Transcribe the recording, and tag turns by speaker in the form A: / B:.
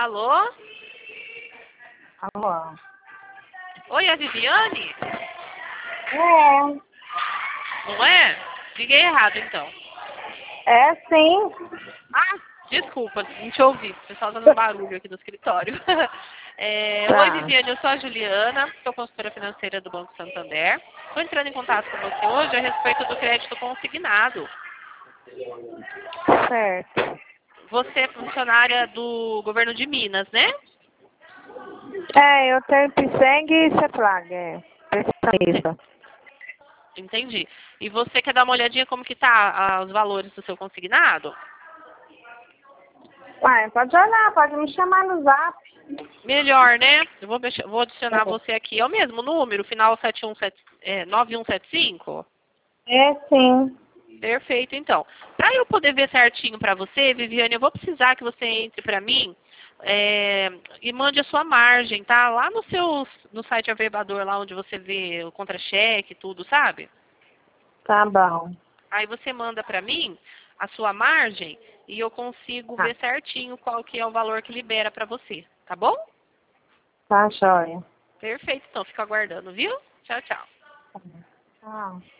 A: Alô?
B: Alô?
A: Oi, é a Viviane?
B: É.
A: Não é? Liguei errado, então.
B: É sim.
A: Ah, desculpa, não te ouvi. O pessoal tá dando barulho aqui no escritório. Oi,
B: Tá.
A: Viviane, eu sou a Juliana, sou consultora financeira do Banco Santander. Estou entrando em contato com você hoje a respeito do crédito consignado.
B: Certo.
A: Você é funcionária do governo de Minas, né?
B: É, eu tenho Pseng e Ceplag, prestamista.
A: Entendi. E você quer dar uma olhadinha como que tá os valores do seu consignado?
B: Ué, pode olhar, pode me chamar no zap.
A: Melhor, né? Eu vou adicionar você aqui. É o mesmo número, final 9175?
B: É sim.
A: Perfeito, então. Para eu poder ver certinho para você, Viviane, eu vou precisar que você entre para mim e mande a sua margem, tá? Lá no site Averbador, lá onde você vê o contra-cheque e tudo, sabe?
B: Tá bom.
A: Aí você manda para mim a sua margem e eu consigo
B: Tá.
A: ver certinho qual que é o valor que libera para você, tá bom?
B: Tá, joia.
A: Perfeito, então fico aguardando, viu? Tchau, tchau.
B: Tchau.